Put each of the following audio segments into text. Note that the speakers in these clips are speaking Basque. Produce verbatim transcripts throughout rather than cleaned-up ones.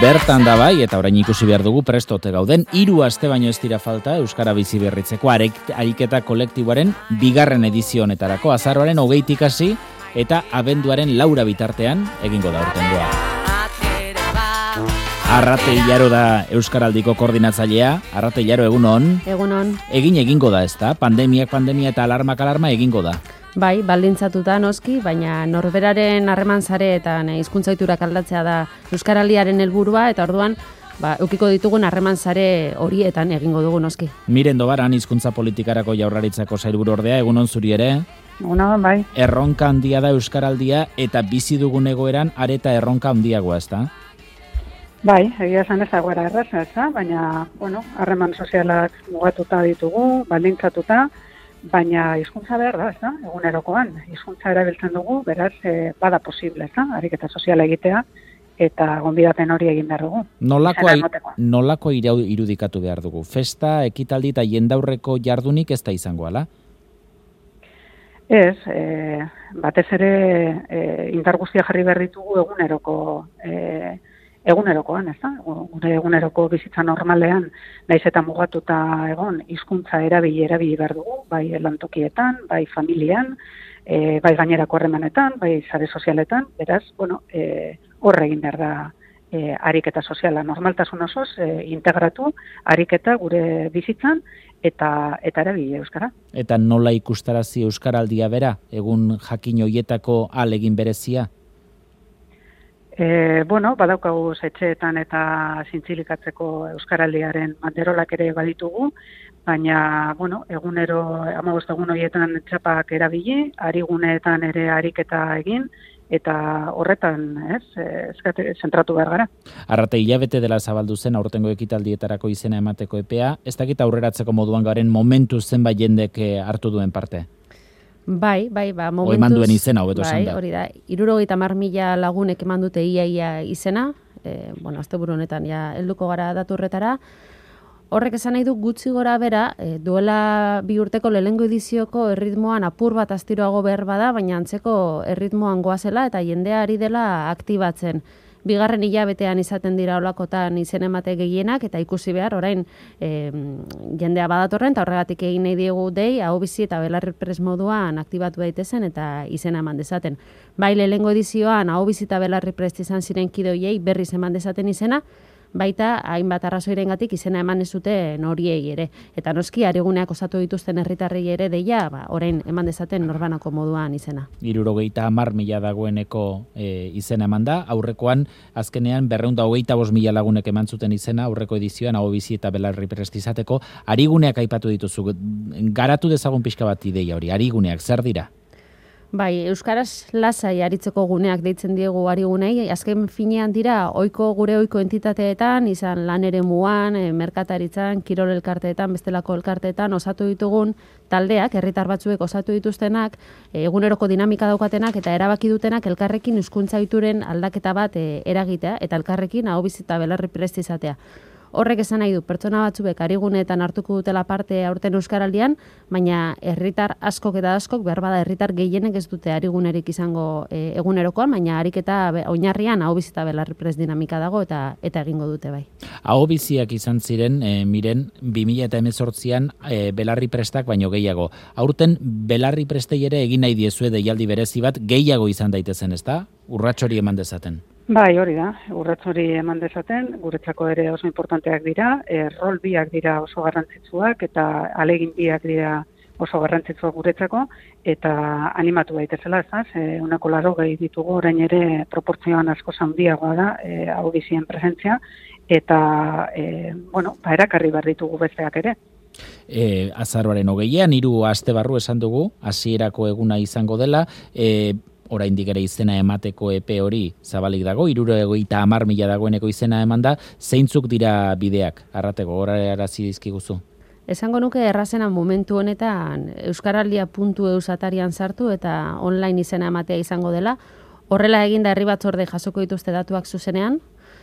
Bertan da bai, eta orain ikusi behar dugu prestote gauden, hiru aste baino ez dira falta Euskara bizi berritzeko ariketa kolektiboaren bigarren edizio honetarako, azaroaren hogeitik hasi eta abenduaren laura bitartean egingo da urtendua. Arrate Ilaro da Euskaraldiko koordinatzailea. Arrate Ilaro, egunon. Egunon. Egin egingo da, ezta? Pandemiak pandemia eta alarmak alarma egingo da. Bai, baldintzatuta noski, baina norberaren harreman sareetan hizkuntza ohiturak aldatzea da Euskaraldiaren helburua, eta orduan ba, eukiko ditugun harreman sare horietan egingo dugu noski. Miren Dobaran, hizkuntza politikarako Jaurlaritzako sailburu ordea, egunon zuri ere. Egunon, bai. Erronka handia da Euskaraldia eta bizi dugun egoeran areta erronka handiagoa, ezta? Bai, egia esan ez dagoera erraza, ezta? Baina, bueno, harreman sozialak mugatuta ditugu, baldintzatuta, baina hizkuntza behar da, ezta? Egunerokoan, hizkuntza erabiltzen dugu, beraz, e, bada posible, ezta? Ariketa soziala egitea, eta gonbidapen hori egin behar dugu. Nolako, nolako irudikatu behar dugu? Festa, ekitaldi eta jendaurreko jardunik ez da izango, ala? Ez, e, batez ere e, indar guztia jarri behar ditugu eguneroko e, egunerokoan, ez da? Gure eguneroko bizitza normalean, naiz eta mugatuta egon, hizkuntza erabili erabili behar dugu, bai lantokietan, bai familian, e, bai gainerako harremanetan, bai sare sozialetan, beraz, bueno, e, horre egin behar da e, ariketa soziala, normaltasun osoz, e, integratu ariketa gure bizitzan, eta eta erabili euskara. Eta nola ikustarazi euskaraldia bera, egun jakin hoietako alegin berezia? E, bueno, badaukagu etxeetan eta zintzilikatzeko euskaraldiaren banderolak ere baditugu, baina, bueno, egunero, hamabost egun horietan txapak erabili, ariguneetan ere ariketa egin, eta horretan, ez, eskate, zentratu behar gara. Arrate, hilabete dela zabaldu zen aurtengo ekitaldietarako izena emateko epea, ez dakit aurreratzeko moduan garen momentu zenbait jendek hartu duen parte? Bai, bai, ba, momentuz... Eman duen izena, hobeto esan da. Bai, hori da, hirurogeita hamar mila lagunek eman dute ia-ia izena, e, bueno, asteburu honetan, ja, helduko gara datu horretara. Horrek esan nahi du gutxi gora bera, e, duela bi urteko lehengo edizioko erritmoan apur bat astiroago behar bada, baina antzeko erritmoan goazela eta jendea ari dela aktibatzen. Bigarren hilabetean izaten dira olakotan izen emate gehienak, eta ikusi behar, orain e, jendea badatorren, eta horregatik egin nahi diegu dei, hau bizi eta belarri pres moduan aktibatu daitezen eta izena eman dezaten. Bai, lehengo edizioan, hau bizi eta belarri prest izan ziren kidoiei berriz eman dezaten izena, baita hainbat arrazoirengatik izena eman ez zuten horiei ere. Eta noski, ariguneak osatu dituzten herritarrei ere deia, ba, orain eman dezaten norbanako moduan izena. Hirurogeita hamar mila dagoeneko e, izena eman da, aurrekoan azkenean berrehun eta hogeita bost mila lagunek eman zuten izena, aurreko edizioan, hau bizi eta belarri prest izateko, ariguneak aipatu dituzu, garatu dezagun pixka bat ideia hori, ariguneak, zer dira? Bai, euskaraz lasai aritzeko guneak deitzen diegu arigunei, azken finean dira ohiko gure ohiko entitateetan, izan lan eremuan, e, merkataritzan, kirol elkarteetan, bestelako elkarteetan osatu ditugun taldeak, herritar batzuek osatu dituztenak, e, eguneroko dinamika daukatenak eta erabaki dutenak elkarrekin hizkuntza ohituren aldaketa bat e, eragitea eta elkarrekin hau bizi eta belarri prest izatea. Horrek esan nahi du, pertsona batzuek ariguneetan hartuko dutela parte aurten euskaraldian, baina herritar askok eta askok, behar bada herritar gehienek ez dute arigunerik izango e, egunerokoan, baina ariketa oinarrian hau bizi eta belarri prest dinamika dago eta eta egingo dute bai. Hau biziak izan ziren, e, miren, bi mila hemezortzian e, belarri prestak baino gehiago. Aurten belarri prestei ere egin nahi diezue deialdi berezi bat gehiago izan daitezen, ezta? Urrats hori eman dezaten. Bai, hori da, urrats hori eman dezaten, guretzako ere oso importanteak dira, e, rol biak dira oso garrantzitsuak eta alegin biak dira oso garrantzitsuak guretzako, eta animatu daitezela, ez da, e, unako laro gehi ditugu, orain ere proportzioan asko handiagoa da, e, hau bizien presentzia, eta, e, bueno, ba, erakarri behar ditugu besteak ere. E, azaroaren hogeian, hiru aste barru esan dugu, hasierako eguna izango dela, e, oraindik ere izena emateko epe hori zabalik dago, hirurogeita hamar mila dagoeneko izena eman da, zeintzuk dira bideak, arrateko, horarazi dizkiguzu? Esango nuke errazena momentu honetan euskaraldia puntu eus atarian sartu eta online izena ematea izango dela. Horrela eginda herri batzorde jasoko dituzte datuak zuzenean,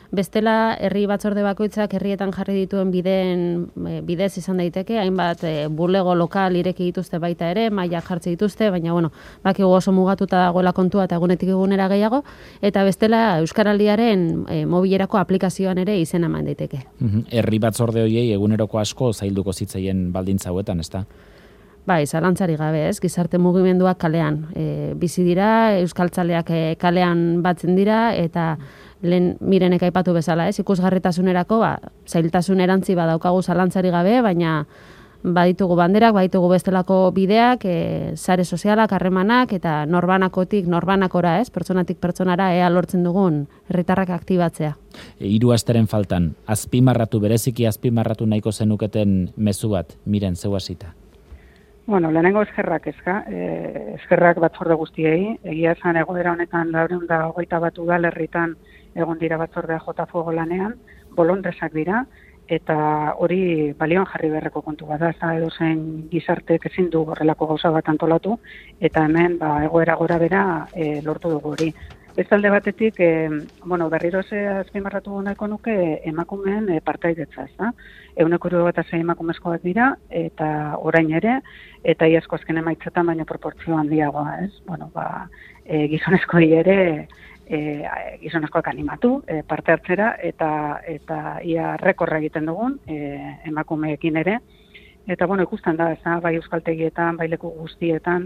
Bestela, herri batzorde bakoitzak herrietan jarri dituen bideen e, bidez izan daiteke, hainbat e, bulego lokal ireki dituzte baita ere, mailak jartze dituzte, baina bueno, bakigu oso mugatuta dagoela kontua eta egunetik egunera gehiago, eta bestela Euskaraldiaren e, mobilerako aplikazioan ere izena eman daiteke. Herri batzorde horiei eguneroko asko zailduko zitzaien baldintza hauetan, ezta? Bai, zalantzari gabe, ez, gizarte mugimenduak kalean e, bizi dira, euskaltzaleak e, kalean batzen dira, eta lehen Mirenek aipatu bezala, ez, ikusgarritasunerako, ba, zailtasun erantzi badaukagu zalantzari gabe, baina baditugu banderak, baditugu bestelako bideak, e, sare sozialak, harremanak, eta norbanakotik norbanakora, ez, pertsonatik pertsonara ea lortzen dugun herritarrak aktibatzea. E, hiru asteren faltan, azpimarratu, bereziki azpimarratu nahiko zenuketen mezu bat, Miren, zeu hasita. Bueno, lehenengo eskerrak ezka, e, eskerrak batzorde guztiei, egia esan egoera honetan laurehun eta hogeita bat udalerritan egon dira batzordea jota fuego lanean, bolondresak dira, eta hori balioan jarri beharreko kontu bat da, ez edo zen gizartek ezin du horrelako gauza bat antolatu, eta hemen ba, egoera gora bera e, lortu dugu hori. Ez alde batetik, e, bueno, berriro ze azpimarratu nahiko nuke emakumeen e, partaidetza, ez da? Euneko hirurogeita sei emakumezkoak dira, eta orain ere, eta iazko azken emaitzetan baino proportzio handiagoa, ez? Bueno, ba, e, gizonezkoei ere, e, gizonezkoak animatu, e, parte hartzera, eta eta ia rekorra egiten dugun, e, emakumeekin ere. Eta, bueno, ikusten da, ez da, bai euskaltegietan, bai leku guztietan,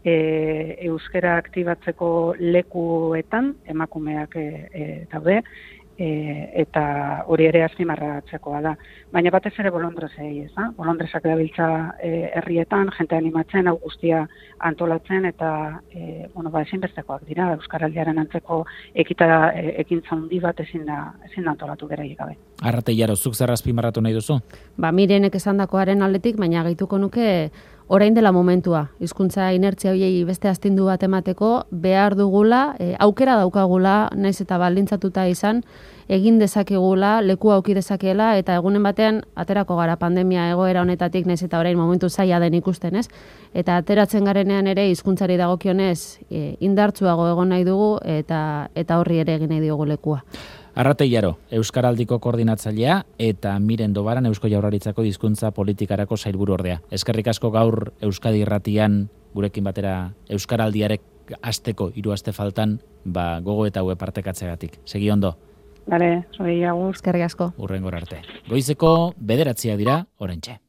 e, euskera aktibatzeko lekuetan emakumeak e, e, daude, e, eta hori ere azpimarratzekoa da. Baina batez ere bolondrezei, ez da? Bolondrezak dabiltza e, herrietan, jente animatzen, hau guztia antolatzen, eta e, bueno, ba, ezinbestekoak dira, euskaraldiaren antzeko ekita e, ekintza handi bat ezin da, ezin da antolatu beraiek gabe. Arrate Jaro, zuk zer azpimarratu nahi duzu? Ba, Mirenek esandakoaren aldetik, baina gaituko nuke orain dela momentua. Hizkuntza inertzia horiei beste astindu bat emateko behar dugula, e, aukera daukagula, naiz eta baldintzatuta izan, egin dezakegula, leku auki dezakeela, eta egunen batean aterako gara pandemia egoera honetatik, naiz eta orain momentu zaila den ikusten, ez? Eta ateratzen garenean ere hizkuntzari dagokionez e, indartsuago egon nahi dugu, eta eta horri ere egin nahi diogu lekua. Arrate Jaro, Euskaraldiko koordinatzailea eta Miren Dobaran Eusko Jaurlaritzako hizkuntza politikarako sailburu ordea. Eskerrik asko gaur Euskadi Irratian gurekin batera Euskaraldiarek asteko hiru aste faltan, ba gogo eta hau partekatzeagatik. Segi ondo. Vale, soy Agur. Eskerrik asko. Hurrengora arte. Goizeko bederatziak dira, oraintxe.